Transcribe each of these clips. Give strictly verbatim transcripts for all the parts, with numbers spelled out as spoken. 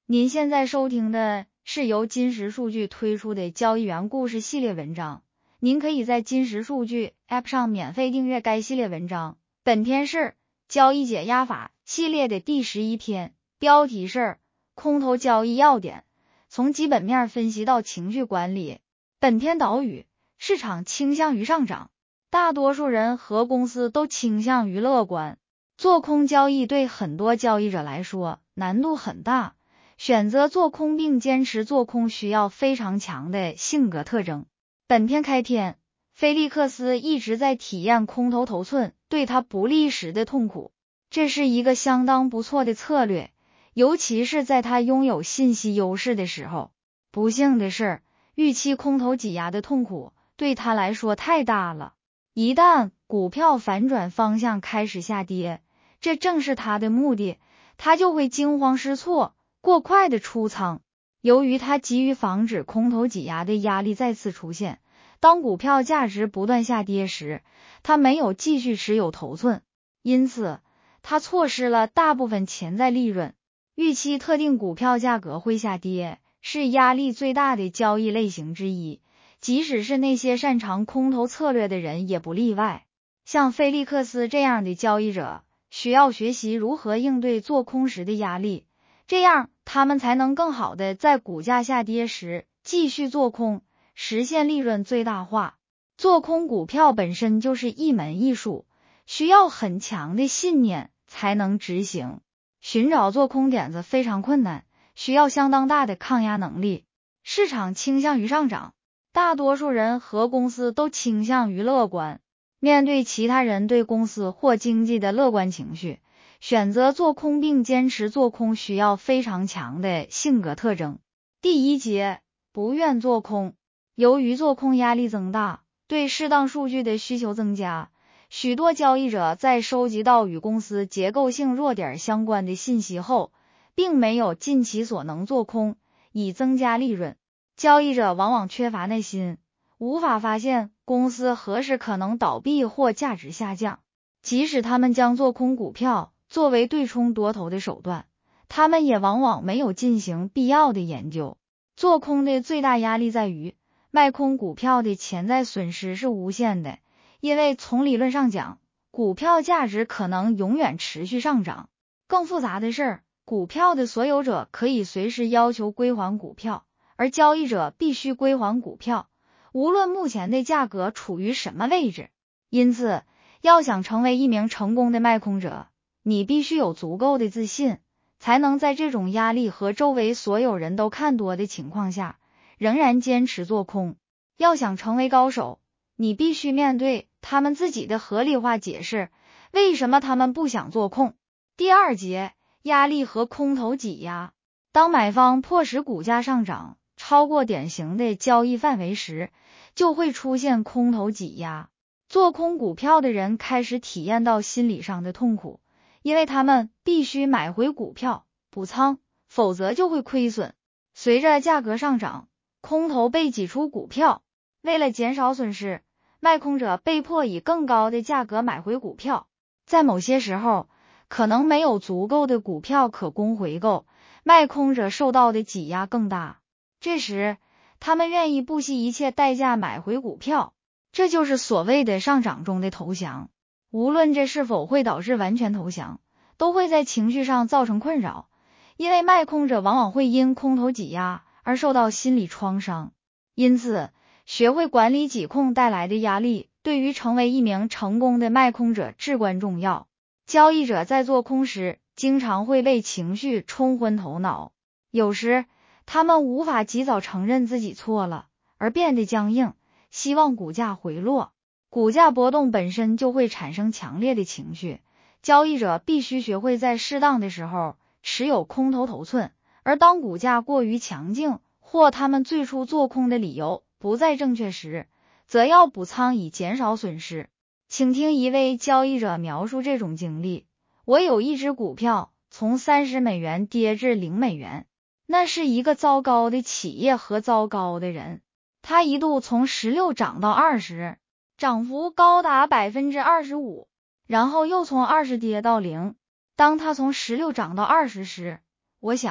您现在收听的是由金石数据推出的交易员故事系列文章，您可以在金石数据 App 上免费订阅该系列文章。本篇是交易解压法系列的第十一篇，标题是空头交易要点，从基本面分析到情绪管理。本篇导语：市场倾向于上涨，大多数人和公司都倾向于乐观。做空交易对很多交易者来说难度很大，选择做空并坚持做空需要非常强的性格特征。本篇开篇，菲利克斯一直在体验空头头寸对他不利时的痛苦，这是一个相当不错的策略，尤其是在他拥有信息优势的时候。不幸的是，预期空头挤压的痛苦对他来说太大了。一旦股票反转方向开始下跌，这正是他的目的，他就会惊慌失措，过快的出仓。由于他急于防止空头挤压的压力再次出现，当股票价值不断下跌时，他没有继续持有头寸，因此他错失了大部分潜在利润。预期特定股票价格会下跌，是压力最大的交易类型之一，即使是那些擅长空头策略的人也不例外。像菲利克斯这样的交易者需要学习如何应对做空时的压力，这样他们才能更好的在股价下跌时继续做空，实现利润最大化。做空股票本身就是一门艺术，需要很强的信念才能执行。寻找做空点子非常困难，需要相当大的抗压能力。市场倾向于上涨，大多数人和公司都倾向于乐观。面对其他人对公司或经济的乐观情绪，选择做空并坚持做空需要非常强的性格特征。第一节，不愿做空。由于做空压力增大，对适当数据的需求增加，许多交易者在收集到与公司结构性弱点相关的信息后，并没有尽其所能做空，以增加利润。交易者往往缺乏耐心，无法发现公司何时可能倒闭或价值下降。即使他们将做空股票作为对冲多头的手段，他们也往往没有进行必要的研究。做空的最大压力在于，卖空股票的潜在损失是无限的，因为从理论上讲，股票价值可能永远持续上涨。更复杂的是，股票的所有者可以随时要求归还股票，而交易者必须归还股票，无论目前的价格处于什么位置。因此，要想成为一名成功的卖空者，你必须有足够的自信，才能在这种压力和周围所有人都看多的情况下，仍然坚持做空。要想成为高手，你必须面对他们自己的合理化解释，为什么他们不想做空。第二节，压力和空头挤压。当买方迫使股价上涨超过典型的交易范围时，就会出现空头挤压。做空股票的人开始体验到心理上的痛苦，因为他们必须买回股票补仓，否则就会亏损。随着价格上涨，空头被挤出股票，为了减少损失，卖空者被迫以更高的价格买回股票。在某些时候，可能没有足够的股票可供回购，卖空者受到的挤压更大。这时，他们愿意不惜一切代价买回股票，这就是所谓的上涨中的投降。无论这是否会导致完全投降，都会在情绪上造成困扰，因为卖空者往往会因空头挤压而受到心理创伤。因此，学会管理挤空带来的压力，对于成为一名成功的卖空者至关重要。交易者在做空时，经常会被情绪冲昏头脑，有时他们无法及早承认自己错了，而变得僵硬，希望股价回落。股价波动本身就会产生强烈的情绪，交易者必须学会在适当的时候持有空头头寸，而当股价过于强劲，或他们最初做空的理由不再正确时，则要补仓以减少损失。请听一位交易者描述这种经历：我有一只股票从三十美元跌至零美元，那是一个糟糕的企业和糟糕的人。它一度从十六涨到二十，涨幅高达 百分之二十五， 然后又从二十跌到零。当它从十六涨到二十时，我想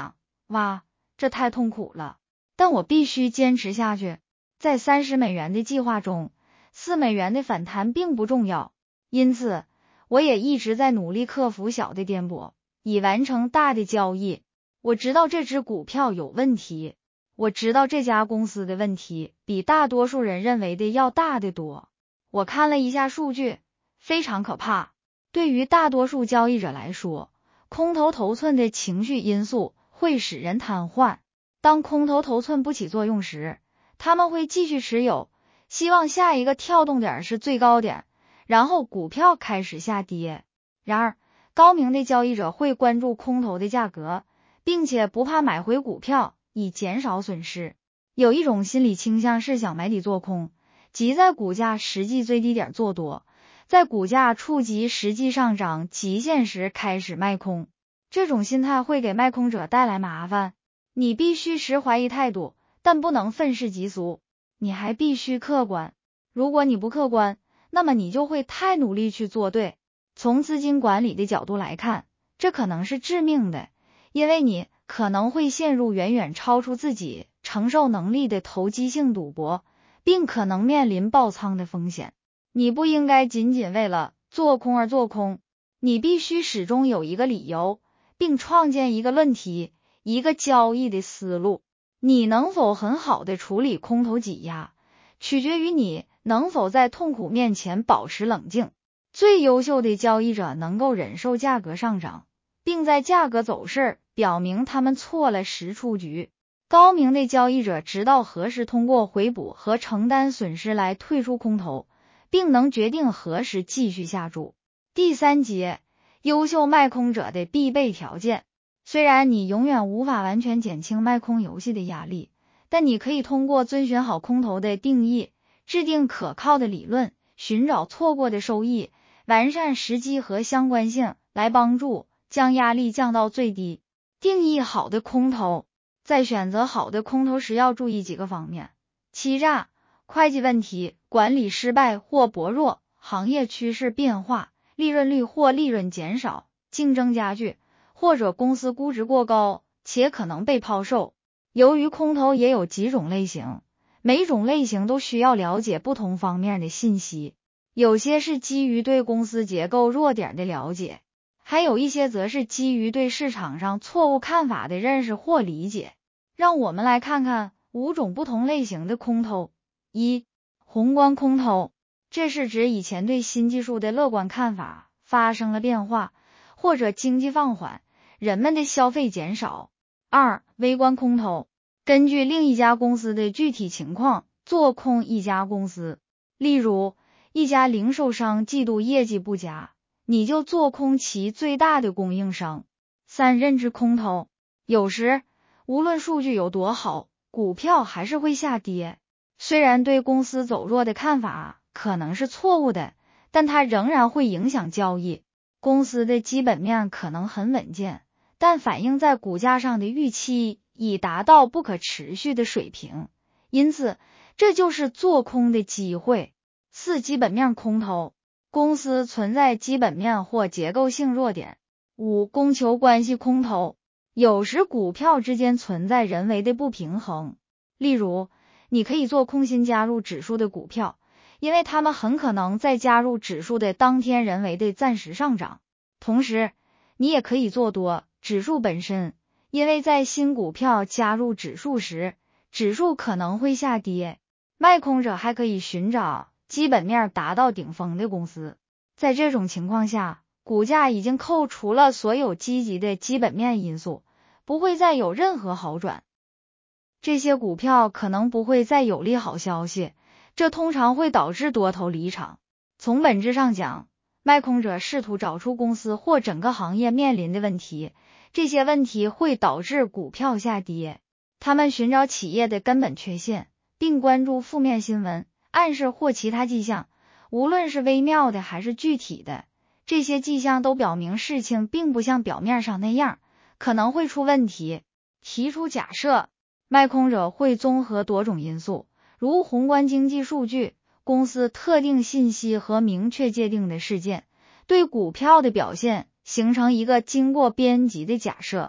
哇，这太痛苦了，但我必须坚持下去。在三十美元的计划中，四美元的反弹并不重要，因此我也一直在努力克服小的颠簸，以完成大的交易。我知道这只股票有问题，我知道这家公司的问题比大多数人认为的要大得多。我看了一下数据，非常可怕。对于大多数交易者来说，空头头寸的情绪因素会使人瘫痪。当空头头寸不起作用时，他们会继续持有，希望下一个跳动点是最高点，然后股票开始下跌。然而，高明的交易者会关注空头的价格，并且不怕买回股票，以减少损失。有一种心理倾向是想买底做空，即在股价实际最低点做多，在股价触及实际上涨极限时开始卖空。这种心态会给卖空者带来麻烦。你必须持怀疑态度，但不能愤世嫉俗。你还必须客观。如果你不客观，那么你就会太努力去做对。从资金管理的角度来看，这可能是致命的，因为你可能会陷入远远超出自己承受能力的投机性赌博，并可能面临爆仓的风险。你不应该仅仅为了做空而做空，你必须始终有一个理由，并创建一个论题，一个交易的思路。你能否很好的处理空头挤压，取决于你能否在痛苦面前保持冷静。最优秀的交易者能够忍受价格上涨，并在价格走势表明他们错了时出局。高明的交易者知道何时通过回补和承担损失来退出空头，并能决定何时继续下注。第三节，优秀卖空者的必备条件。虽然你永远无法完全减轻卖空游戏的压力，但你可以通过遵循好空头的定义，制定可靠的理论，寻找错过的收益，完善时机和相关性，来帮助将压力降到最低。定义好的空头。在选择好的空头时要注意几个方面：欺诈、会计问题、管理失败或薄弱、行业趋势变化、利润率或利润减少、竞争加剧，或者公司估值过高且可能被抛售。由于空头也有几种类型，每种类型都需要了解不同方面的信息，有些是基于对公司结构弱点的了解，还有一些则是基于对市场上错误看法的认识或理解。让我们来看看五种不同类型的空头。一、宏观空头，这是指以前对新技术的乐观看法发生了变化，或者经济放缓，人们的消费减少。二、微观空头，根据另一家公司的具体情况做空一家公司，例如一家零售商季度业绩不佳，你就做空其最大的供应商。三、认知空头，有时无论数据有多好，股票还是会下跌。虽然对公司走弱的看法可能是错误的，但它仍然会影响交易。公司的基本面可能很稳健，但反映在股价上的预期已达到不可持续的水平，因此这就是做空的机会。四、基本面空头，公司存在基本面或结构性弱点。五、供求关系空头，有时股票之间存在人为的不平衡，例如你可以做空新加入指数的股票，因为它们很可能在加入指数的当天人为的暂时上涨。同时你也可以做多指数本身，因为在新股票加入指数时，指数可能会下跌。卖空者还可以寻找基本面达到顶峰的公司，在这种情况下，股价已经扣除了所有积极的基本面因素，不会再有任何好转。这些股票可能不会再有利好消息，这通常会导致多头离场。从本质上讲，卖空者试图找出公司或整个行业面临的问题，这些问题会导致股票下跌。他们寻找企业的根本缺陷，并关注负面新闻、暗示或其他迹象，无论是微妙的还是具体的。这些迹象都表明事情并不像表面上那样，可能会出问题。提出假设，卖空者会综合多种因素，如宏观经济数据、公司特定信息和明确界定的事件，对股票的表现形成一个经过编辑的假设。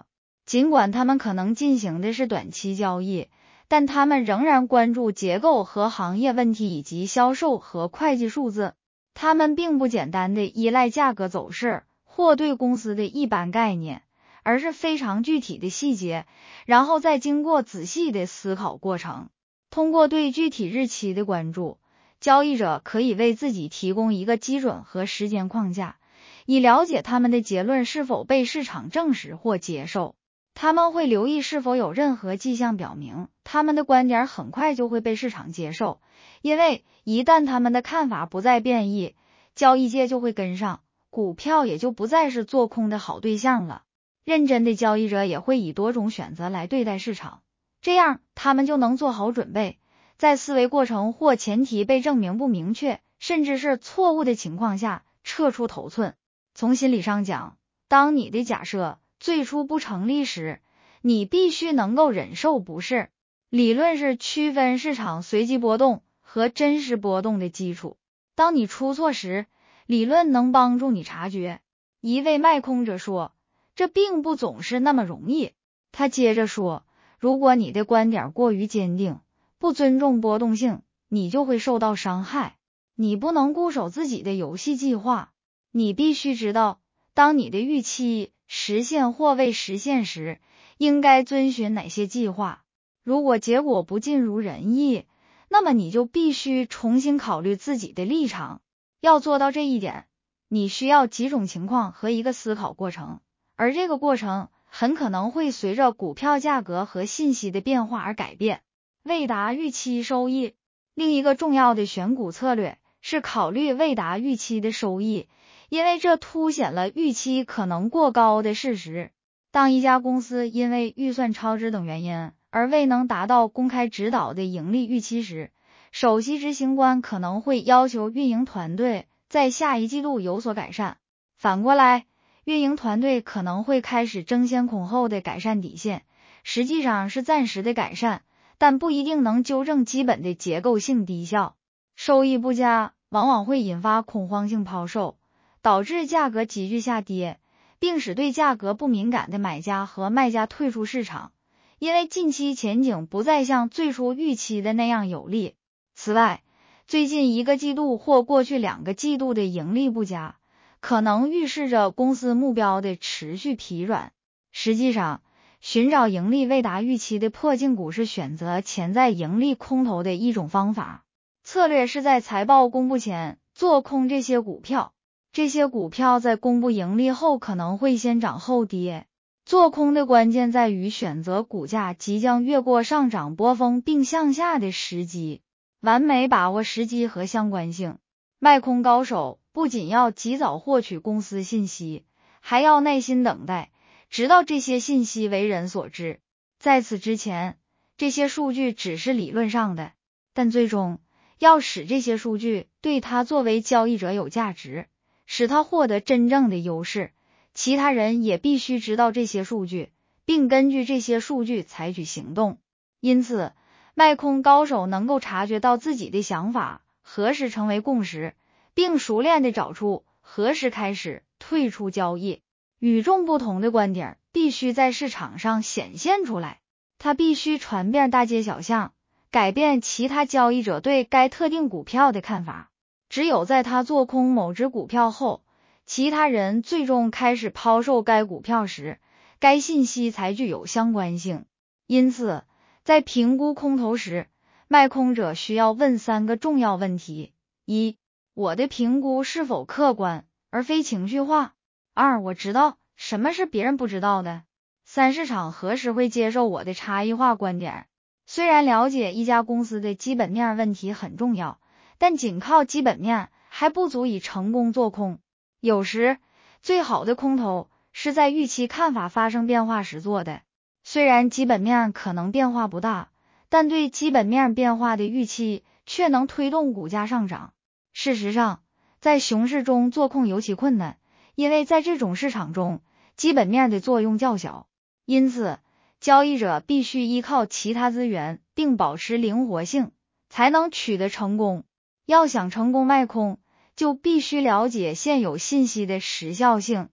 尽管他们可能进行的是短期交易，但他们仍然关注结构和行业问题以及销售和会计数字。他们并不简单的依赖价格走势或对公司的一般概念，而是非常具体的细节，然后再经过仔细的思考过程。通过对具体日期的关注，交易者可以为自己提供一个基准和时间框架，以了解他们的结论是否被市场证实或接受。他们会留意是否有任何迹象表明他们的观点很快就会被市场接受，因为一旦他们的看法不再变异，交易界就会跟上，股票也就不再是做空的好对象了。认真的交易者也会以多种选择来对待市场，这样他们就能做好准备，在思维过程或前提被证明不明确，甚至是错误的情况下撤出头寸。从心理上讲，当你的假设最初不成立时，你必须能够忍受不适。理论是区分市场随机波动和真实波动的基础。当你出错时，理论能帮助你察觉。一位卖空者说，这并不总是那么容易。他接着说，如果你的观点过于坚定，不尊重波动性，你就会受到伤害。你不能固守自己的游戏计划，你必须知道，当你的预期实现或未实现时，应该遵循哪些计划。如果结果不尽如人意，那么你就必须重新考虑自己的立场。要做到这一点，你需要几种情况和一个思考过程，而这个过程很可能会随着股票价格和信息的变化而改变。未达预期收益。另一个重要的选股策略是考虑未达预期的收益，因为这凸显了预期可能过高的事实。当一家公司因为预算超支等原因而未能达到公开指导的盈利预期时，首席执行官可能会要求运营团队在下一季度有所改善。反过来，运营团队可能会开始争先恐后的改善底线，实际上是暂时的改善，但不一定能纠正基本的结构性低效。收益不佳往往会引发恐慌性抛售，导致价格急剧下跌，并使对价格不敏感的买家和卖家退出市场，因为近期前景不再像最初预期的那样有利。此外，最近一个季度或过去两个季度的盈利不佳，可能预示着公司目标的持续疲软。实际上，寻找盈利未达预期的破净股是选择潜在盈利空头的一种方法。策略是在财报公布前做空这些股票，这些股票在公布盈利后可能会先涨后跌。做空的关键在于选择股价即将越过上涨波峰并向下的时机，完美把握时机和相关性。卖空高手不仅要及早获取公司信息，还要耐心等待，直到这些信息为人所知。在此之前，这些数据只是理论上的，但最终要使这些数据对他作为交易者有价值，使他获得真正的优势，其他人也必须知道这些数据，并根据这些数据采取行动。因此，卖空高手能够察觉到自己的想法何时成为共识，并熟练地找出何时开始退出交易。与众不同的观点必须在市场上显现出来，它必须传遍大街小巷，改变其他交易者对该特定股票的看法。只有在他做空某只股票后，其他人最终开始抛售该股票时，该信息才具有相关性。因此，在评估空头时，卖空者需要问三个重要问题：一、我的评估是否客观，而非情绪化？二、我知道什么是别人不知道的？三、市场何时会接受我的差异化观点？虽然了解一家公司的基本面问题很重要，但仅靠基本面还不足以成功做空。有时，最好的空头是在预期看法发生变化时做的。虽然基本面可能变化不大，但对基本面变化的预期却能推动股价上涨。事实上，在熊市中做空尤其困难，因为在这种市场中，基本面的作用较小。因此，交易者必须依靠其他资源，并保持灵活性，才能取得成功。要想成功卖空，就必须了解现有信息的时效性。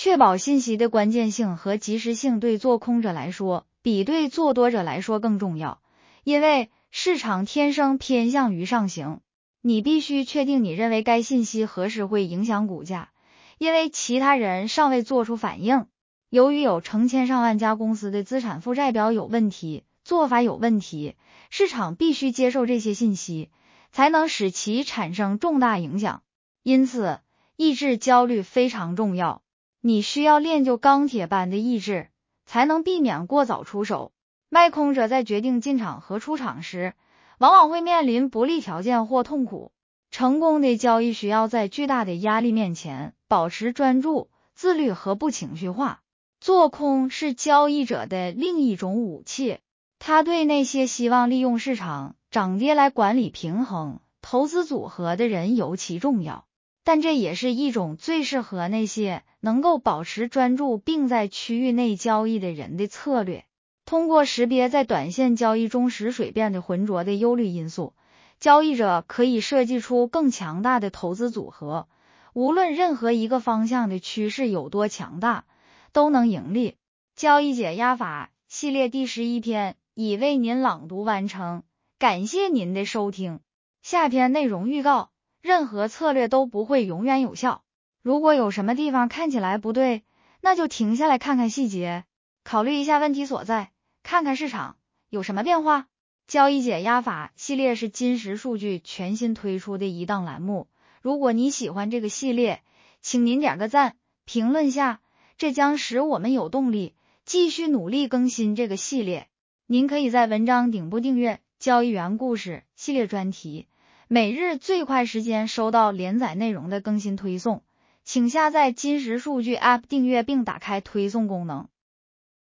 确保信息的关键性和及时性对做空者来说，比对做多者来说更重要，因为市场天生偏向于上行。你必须确定你认为该信息何时会影响股价，因为其他人尚未做出反应。由于有成千上万家公司的资产负债表有问题，做法有问题，市场必须接受这些信息，才能使其产生重大影响。因此，抑制焦虑非常重要。你需要练就钢铁般的意志，才能避免过早出手。卖空者在决定进场和出场时，往往会面临不利条件或痛苦。成功的交易需要在巨大的压力面前保持专注、自律和不情绪化。做空是交易者的另一种武器，它对那些希望利用市场涨跌来管理平衡投资组合的人尤其重要。但这也是一种最适合那些能够保持专注并在区域内交易的人的策略。通过识别在短线交易中使水变得浑浊的忧虑因素，交易者可以设计出更强大的投资组合，无论任何一个方向的趋势有多强大，都能盈利。交易解压法系列第十一篇已为您朗读完成，感谢您的收听。下篇内容预告：任何策略都不会永远有效，如果有什么地方看起来不对，那就停下来看看细节，考虑一下问题所在，看看市场有什么变化。交易解压法系列是金石数据全新推出的一档栏目，如果你喜欢这个系列，请您点个赞，评论下，这将使我们有动力继续努力更新这个系列。您可以在文章顶部订阅交易员故事系列专题，每日最快时间收到连载内容的更新推送，请下载金石数据 App 订阅并打开推送功能。